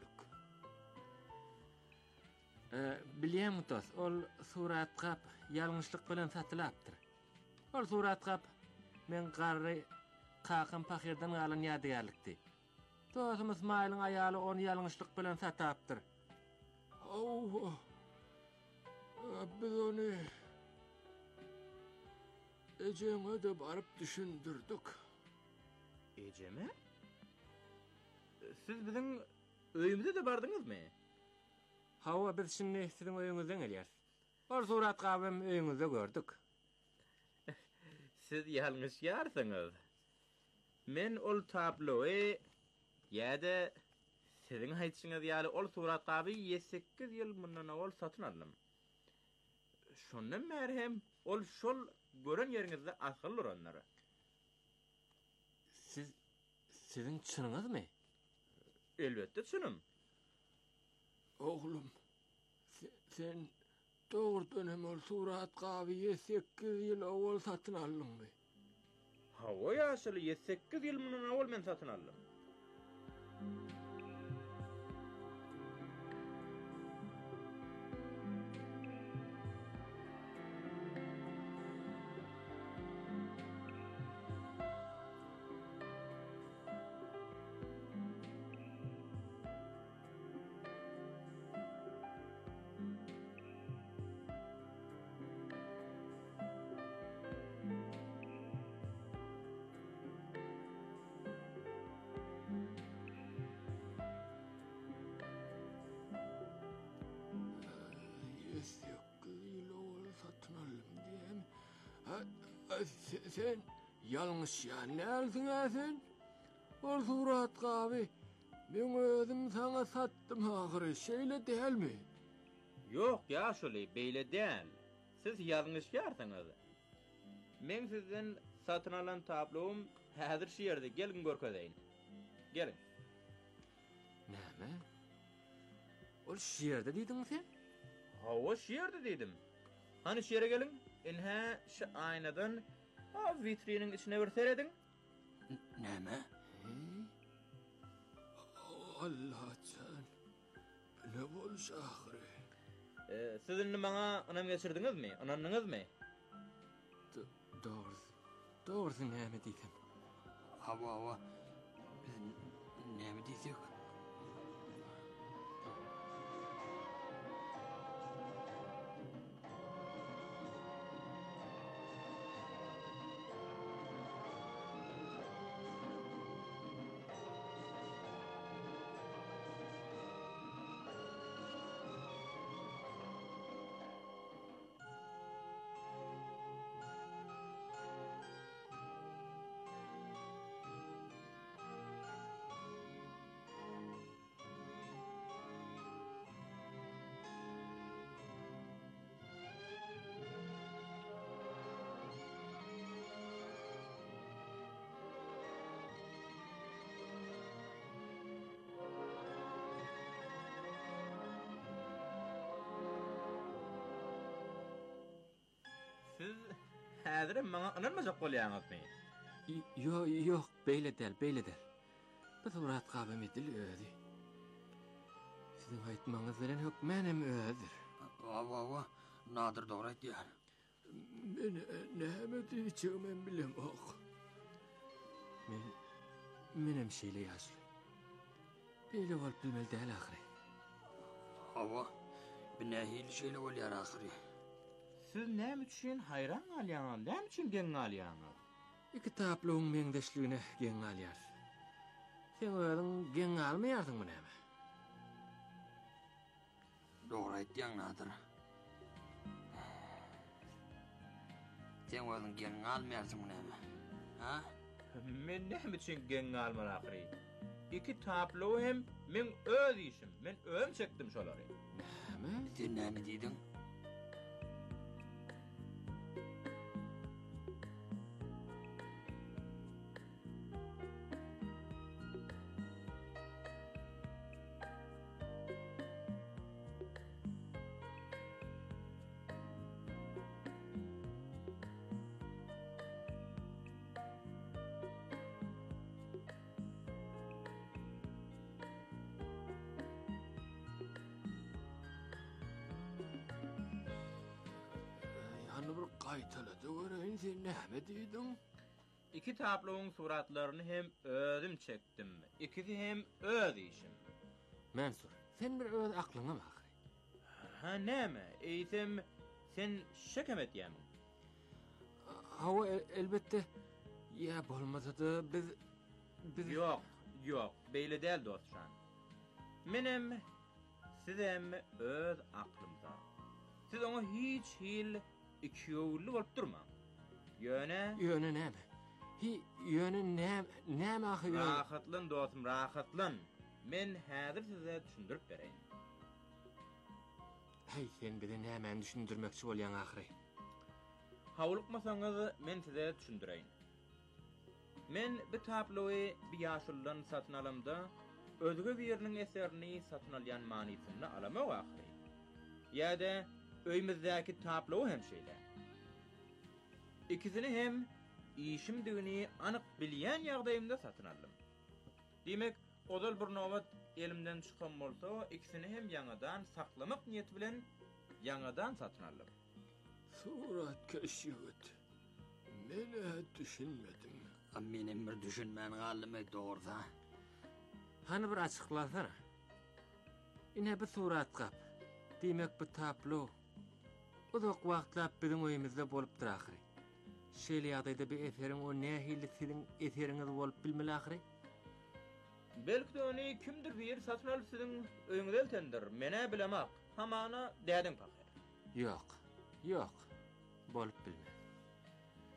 [SPEAKER 9] Ee, Bilýän mutas, ol surat qap ýalňyşlyk bilen satylapdyr. Ol surat qap men garry qaqym pakirden alan ýadygarlykdy. Dostum İsmail'in ayalı onu ýalňyşlyk bilen satapdyr.
[SPEAKER 10] Oh, biz onu ejeme de barıp düşündürdük.
[SPEAKER 9] Ejeme? Siz bizim öýümüze de bardyňyzmy? Hawa biz şimdi sizin öýüňizden gelýär. Ol surat qabym öýüňizde gördük. Siz ýalňyş ýarsyňyz. Men ol tabloy ýa-da sizin haýtşyňyz ýaly ol surat qaby sekiz ýyl mundan ol satyn aldym. Şondan merhem ol şol gören ýeriňizde asgylyr onlara. Siz sizin çynyňyzmy? Elbette çynym.
[SPEAKER 10] Oğlum, sen doğrudan hem ol surat qabyy sekiz ýyl awal satyn aldymmy?
[SPEAKER 9] Hawa ýaşaly sekiz ýyl mundan awal men satyn aldym.
[SPEAKER 10] Sen ýalňyş ýa näsin äsen? Ol surat qaby Men özüm sana sattım ahire, şeýle dälmi?
[SPEAKER 9] Ýok, ýaşuly, beýle däl. Siz ýalňyş ýarsyňyz. Men sizden satyn alan tablowum häzir şu ýerde, gelin görkezeýin. Gelin.
[SPEAKER 11] Näme? Ol şu ýerde diýdiňmi sen?
[SPEAKER 9] Hawa şu ýerde diýdim. Hani şu ýere gelin, inhä şu aýnadan ha vitriniň içine bir seredin.
[SPEAKER 11] Näme?
[SPEAKER 10] Allah can. Ne bolsa ahire.
[SPEAKER 9] Ee, sizin maňa anam geçirdiňizmi? Ananyňyzmy?
[SPEAKER 11] Doğru. Doğrusu näme diýsem? Hawa hawa. Biz näme diýsek?
[SPEAKER 9] Siz häzir maňa ananmajak bolýaňyzmy?
[SPEAKER 11] Yo yok beýle däl, beýle däl. Bu surat kabym edil özi. Sizin aýtmaňyz bilen hökmenem özdür. Awa awa, nadir dogry aýtýar.
[SPEAKER 10] Men näme diýjegim bilem ok.
[SPEAKER 11] Men menem şeýle ýaşly. Beýle bolup bilmeli däl ahire. Awa, bu nähili şeýle bolýar ahire.
[SPEAKER 9] Siz näme üçin hayran galýaňyz? Näme üçin geň galýaňyz?
[SPEAKER 11] Iki tablowun meňdeşligine geň galýar. Sen özüň geň almaýarsyňmy näme? Dogry aýtýaň nadir. Sen özüň geň almaýarsyňmy näme? Ha?
[SPEAKER 9] Men näme üçin geň alman ahiri? İki tablo hem men öz işim. Men öň çekdim şolary.
[SPEAKER 11] Näme? Sen näme diýdiň?
[SPEAKER 10] Gaýtalada göreýin, sen näme diýdiň?
[SPEAKER 9] İki tablowun suratlaryny hem özüm çekdim. İkisi hem öz işim.
[SPEAKER 11] Mansur, sen bir öz aklyňa bak.
[SPEAKER 9] Ha näme? Eýsem sen şekem etýämiň.
[SPEAKER 11] Hawa elbetde ýa bolmasa da biz biz
[SPEAKER 9] Ýok, ýok, beýle däl dostşan. Menem sizem öz aklymda. Siz oňa hiç hil ikiyowly bolup durma. Ýöne?
[SPEAKER 11] Ýöne näme? Hi ýöne näme? Näme ahyr?
[SPEAKER 9] Rahatlyn dostum, rahatlyn. Men häzir size düşündirip bereýin.
[SPEAKER 11] Hey, sen bize näme düşündirmekçi bolýan ahyry?
[SPEAKER 9] Hawlykmasaňyz men size düşündireýin. Men bu tablowy bir ýaşuldan satyn alamda özge biriniň eserini satyn alýan manysyny alamak ahyry. Ýa-da öýümizdäki tablow hem şeýle. İkisini hem işimdigini anyk bilýän ýagdaýymda satyn aldym. Demek, odal bir nowat elimden çykan bolsa, ikisini hem ýangadan saklamak niýeti bilen ýangadan satyn aldym.
[SPEAKER 10] Surat keşiyet. Mene düşünmedim.
[SPEAKER 11] Menem bir düşünmän galdymy dogry. Hani bir açyklasana. Ine bir surat kap. Demek bu tablo uzak wagtlap biziň öýümizde bolup dur ahyry. Şeýle ýagdaýda bir eseriň o nähili siziň eseriňiz bolup bilmeli ahyry?
[SPEAKER 9] Belki de onu kimdir bir satyn alyp siziň öýüňize eltendir. Mene bilemek. Hamana dädiň pakar.
[SPEAKER 11] Ýok, ýok. Bolup bilmeli.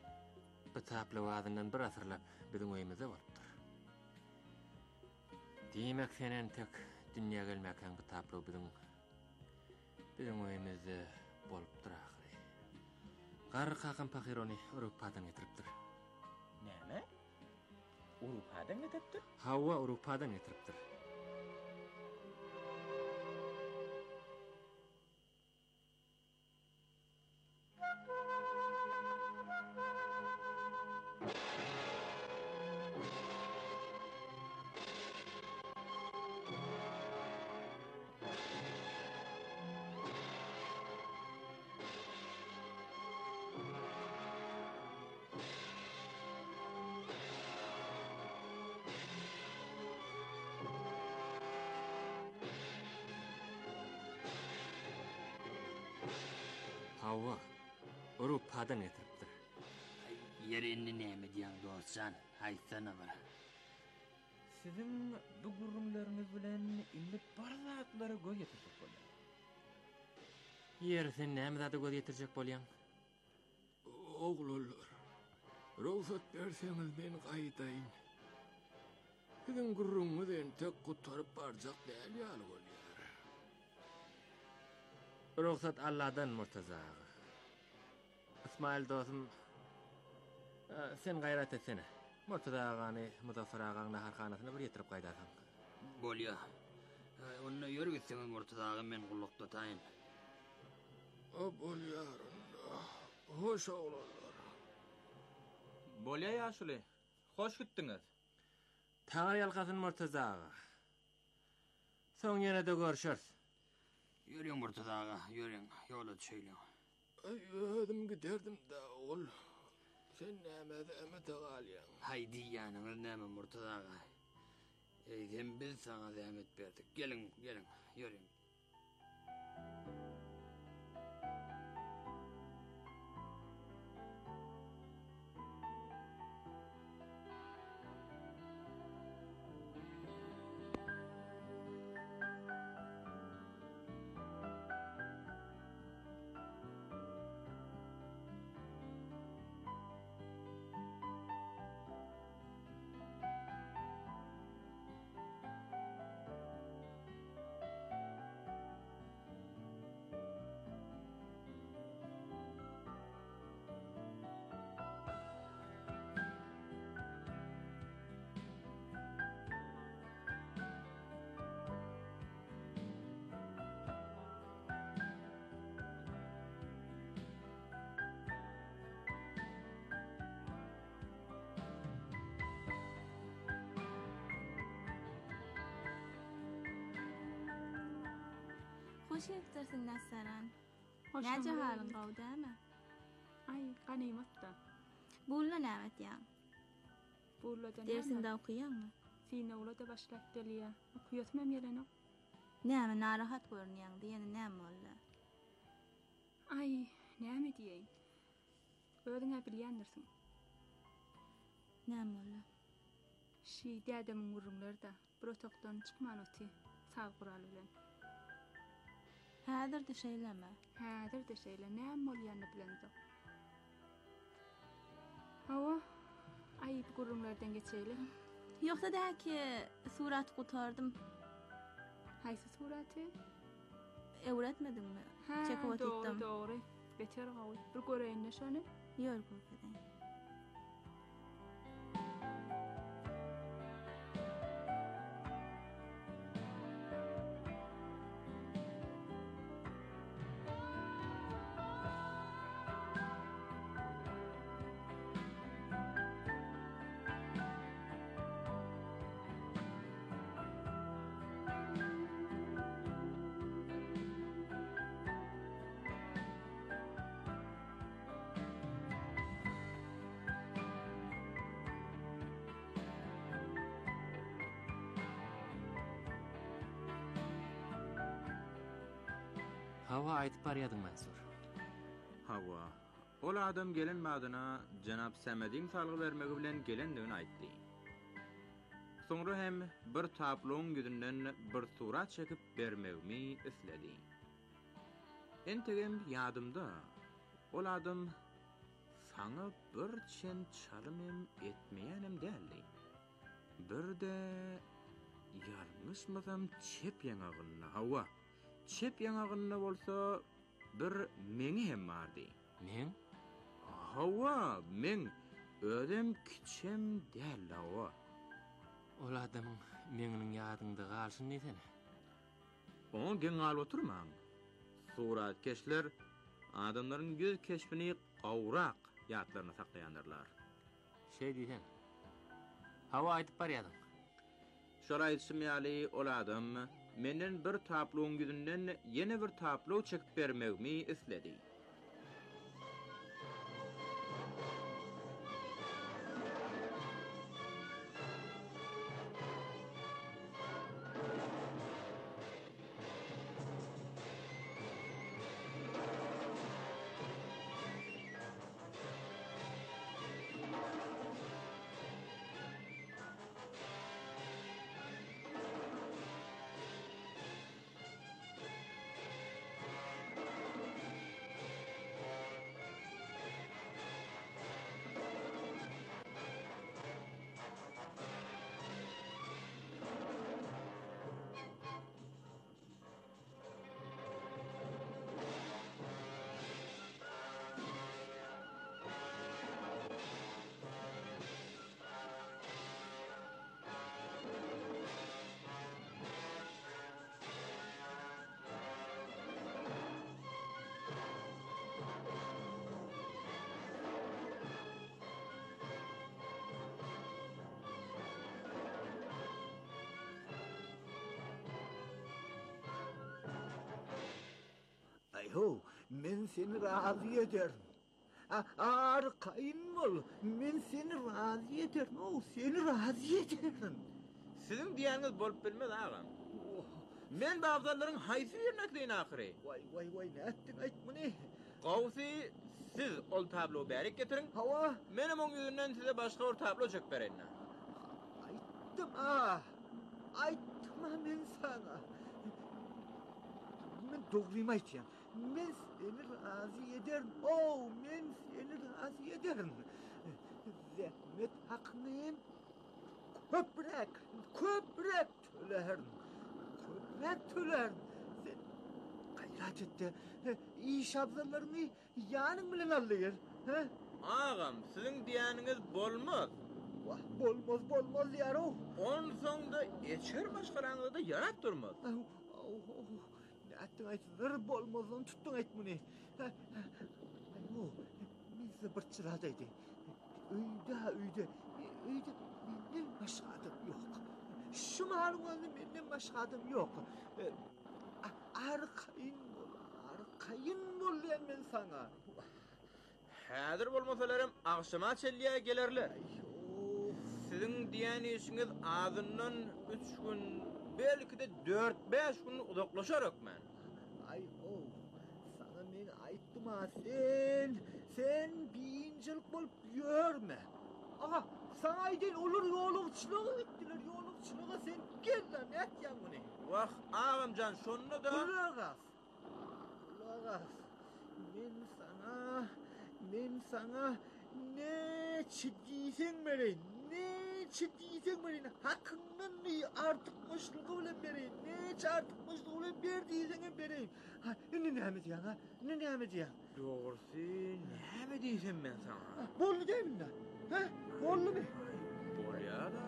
[SPEAKER 11] Bu tablo wagtyndan bir asyrlap biziň öýümizde bolup dur. Diýmek senen tek dünýä gelmäken kitaply biziň biziň öýümizde bolup duragly. Gary kakyn pakirony Urupadan getiripdir.
[SPEAKER 9] Näme? Urupadan getiripdir?
[SPEAKER 11] Hawa Urupadan getiripdir. Hawa Urupadan getiripdir.
[SPEAKER 12] Yerini näme diýen dostjan, aýtsana bara.
[SPEAKER 9] Siziň bu gurrunlaryňyz bilen indi bar zatlara göz ýetirjek bolýar.
[SPEAKER 11] Ýer sen näme zady göz ýetirjek bolýan?
[SPEAKER 10] Oglanlar, ruhsat berseňiz men gaýdaýyn. Biziň gurrunmyzdan tek gutaryp barjak däl ýaly bolýar.
[SPEAKER 11] Ruhsat Allah'dan Murtaza. İsmail dostum, sen gayret etsene. Murtaza ağanı, Muzaffar ağanın naharxanasına bir yetirip qaydasan.
[SPEAKER 12] Bolýa. Onu ýörgitseniz Murtaza ağa men gullukdatayyn.
[SPEAKER 10] O bolýar. Hoş oglanlar.
[SPEAKER 9] Bolýa ýaşuly. Hoş gitdiňiz.
[SPEAKER 11] Taňa ýalkasyn Murtaza ağa. Soň ýene-de görüşeriz.
[SPEAKER 12] Yürüyün Murtaza ağa, yürüyün. Yola düşeýin.
[SPEAKER 10] Ay, ödüm giderdim da ol. Sen näme däme tagalyan?
[SPEAKER 12] Haydi ýanyňyz näme Murtaza ağa? Eýdem biz saňa zähmet berdik. Gelin, gelin, yürüyün.
[SPEAKER 13] Hoş geldin Nasaran. Näce halın gawdamy?
[SPEAKER 14] Ay, ganymatda.
[SPEAKER 13] Bulla nämet ýa?
[SPEAKER 14] Bullada
[SPEAKER 13] dersinde okuyanmı?
[SPEAKER 14] Sine ulada başlap gelýär. Okuyatmam ýelenok.
[SPEAKER 13] Näme narahat görünýän diýeni näme boldy?
[SPEAKER 14] Ay, näme diýeň? Öňe bilýändirsiň.
[SPEAKER 13] Näme boldy?
[SPEAKER 14] Şi dädem gurrunlarda bir otokdan çykman öti sag guraly bilen.
[SPEAKER 13] Häzir de şeýleme.
[SPEAKER 14] Häzir de şeýle näme bolýany bilendik. Hawa, ay bu gurrunlardan geçeýle.
[SPEAKER 13] Ýoksa däki surat gutardım.
[SPEAKER 14] Haýsy suraty?
[SPEAKER 13] Öwretmedimmi? Çekip otydym.
[SPEAKER 14] Doğru, doğru. Beter gawy. Bir göreýin näşany?
[SPEAKER 13] Ýör görýän.
[SPEAKER 11] Hawa aýdyp barýadyň Mansur.
[SPEAKER 9] Hawa, ol adam gelen madyna Janab Samedin salgy bermegi bilen gelendigini aýtdy. Soňra hem bir tablon ýüzünden bir surat çekip bermegimi isledi. Entegem ýadymda, ol adam saňa bir çen çalymym etmeýänem däldi. Bir de Yarmışmasam çep yanağınna hava. Çep yanağınna bolsa bir meni hem vardı.
[SPEAKER 11] Men?
[SPEAKER 9] Hava, men ödem kiçem değil hava.
[SPEAKER 11] Ol adamın meňiniň ýadynda galşyn nesene?
[SPEAKER 9] Onu gen alıp oturmam. Suratkeşler adamların göz keşfini qawrak ýatlaryna saklaýanlarlar.
[SPEAKER 11] Şey diýsen. Hawa aýdyp barýadyň.
[SPEAKER 9] Şola aýtşym ýaly ol adam menden bir tapluň ýüzünden ýene bir taplu çekip bermegmi isledi.
[SPEAKER 6] Ayho, men seni razı ederim. Arkayın ol, men seni razı ederim. O, seni razı ederim.
[SPEAKER 9] Sizin diýäňiz bolup bilmez agam. Men bagdallaryň haýsy ýernekleýin ahyry?
[SPEAKER 6] Vay vay vay, näetdiň aýt muny?
[SPEAKER 9] Gawsy siz ol tablo bärik getirin.
[SPEAKER 6] Hawa,
[SPEAKER 9] menem oň ýüzünden size başga bir tablo çekip berenin.
[SPEAKER 6] Aýtdym ha. Aýtdym ha men sana. Men dogrymy aýtýam. Men seni razı ederim. Oh, men seni razı ederim. Zähmet hakyny köprek, köprek tölerim. Köprek tölerim. Sen gayret etdi. İş abzalaryny ýanyň bilen alýar. He?
[SPEAKER 9] Agam, sizin diýäniňiz bolmaz.
[SPEAKER 6] Wah, bolmaz, bolmaz ýaro.
[SPEAKER 9] On soňda eçer başgaraňyzda ýarap durmaz.
[SPEAKER 6] Näetdiň aýtdyr bolmazdan tutdyň aýt muny. Aýo, men size bir çyrat aýdy. Öýde, öýde, öýde menden başga adam ýok. Şu malumaty menden başga adam ýok. Arkayın bol, arkayın bol men sana.
[SPEAKER 9] Häzir bolmasalaram agşama çellýä gelerler. Sizin diýän işiňiz azyndan üç gün, belki de dört beş gün uzaklaşarak men.
[SPEAKER 6] Ay o, sana men aýtdym ha, sen, sen biňçilik bolup ýörme. Aga, sana aýdyn olur ýolugçylyga gitdiler, ýolugçylyga sen gel lan, näetýän muny?
[SPEAKER 9] Wah, agamjan şonda da.
[SPEAKER 6] Kulagas. Kulagas. Men sana, men sana ne çidiýsen bereň, ne çidiýsen bereň, hakyňdan artykmyşlygy bilen bereň, ne artykmyşlygy bilen berdiýsen bereň. Ha, indi näme diýäň ha? Ne näme diýäň?
[SPEAKER 9] Dogry, näme diýsem men sana?
[SPEAKER 6] Boldy diýmmi? Ha? Boldymy?
[SPEAKER 9] Bolýar da.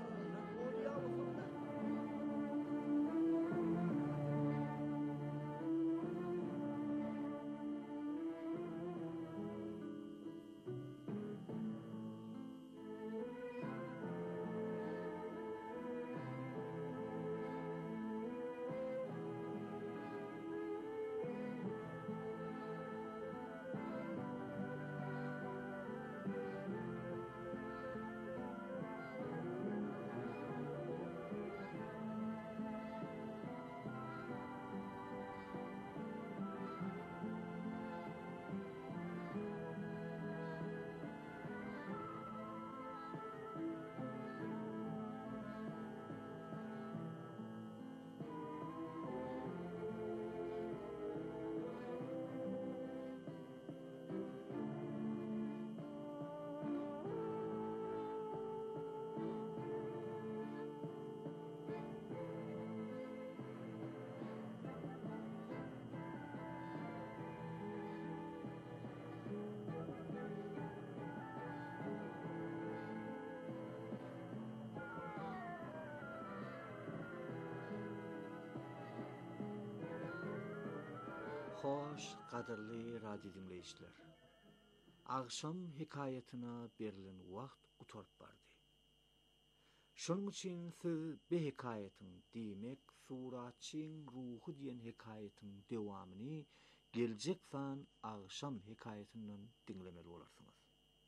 [SPEAKER 6] Hoş, qadırlı radio dinleyiciler. Akşam hikayetine berilen wagt utorp bardy. Şonuň üçin siz bu hikayetin diýmek suratçyň ruhu diýen hikayetin dewamyny geljek san akşam hikayetinden dinlemeli bolarsyňyz.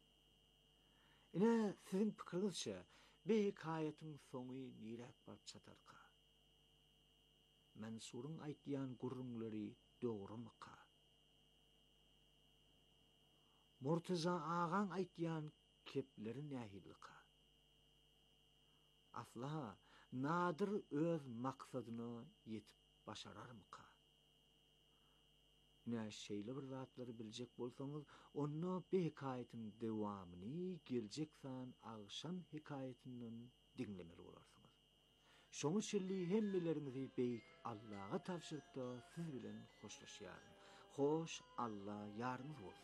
[SPEAKER 6] Ine sizin pikirinizçe bu hikayetin soňy nirek baryp çatarka? Mansuryň aýtýan gurrunlary dogrumyka? Murtaza ağaň aýtýan kepleri nähilika? Aslaha Nadir öz maksadyna yetip başararmyka? Ine şeýle bir zatlary biljek bolsaňyz, onda bu hikayetin dewamyny geljek san akşam hikayetinden dinlemeli bolarsyňyz. Şoňa şelli hemmelerinizi beýik Allah'a tapşyrykda siz bilen hoşlaşýaryn. Hoş, Allah ýardyňyz bolsun.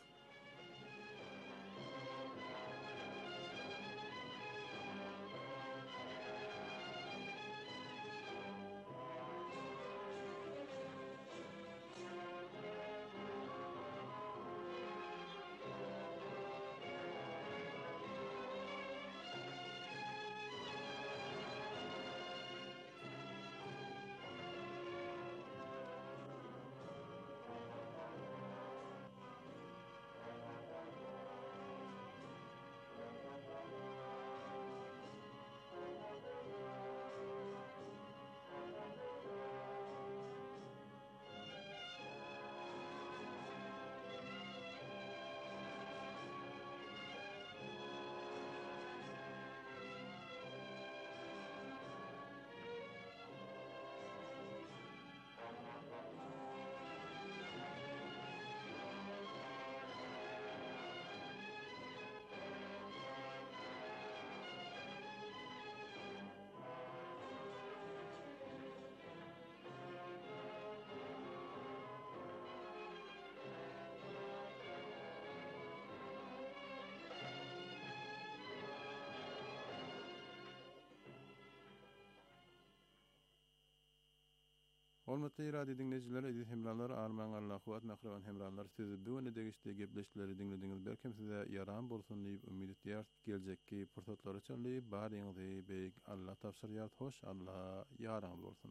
[SPEAKER 5] Hormatly radio dinleyijiler, edil hemralar, arman Allah kuwat mahrawan hemralar, sizi bu öne degişde gepleşleri dinlediňiz berkem size ýaram bolsun diýip umyt edýär. Geljekki pursatlary üçin baryňyzy beýik Allah tapşyrýar. Hoş, Allah ýaraňyz bolsun.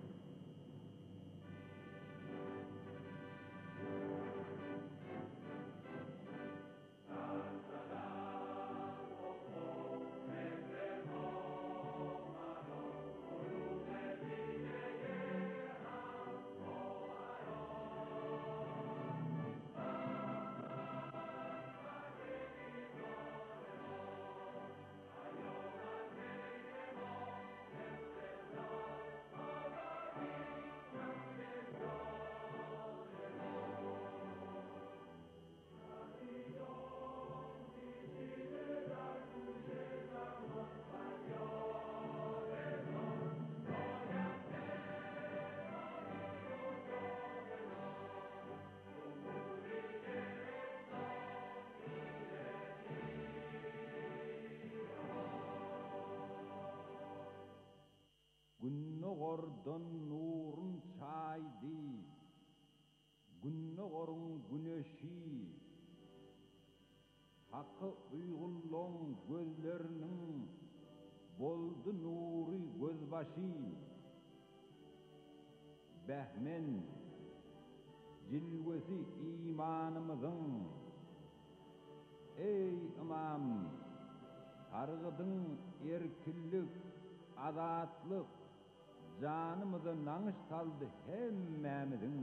[SPEAKER 15] Günnogordan nurun çaydi, günnogorun güneşi, hakkı uygulloň gözlerinin boldu nuri gözbaşi. Behmen, cilvesi imanımızın, ey imam, targıdın erkillik, azatlık, canımıza naňyş saldy hemmämizin.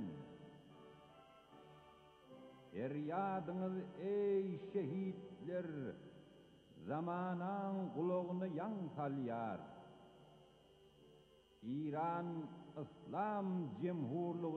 [SPEAKER 15] Eryadyňyz ey şehitler, zamanaň gulagyny ýan salýar. İran İslam Cemhurluğu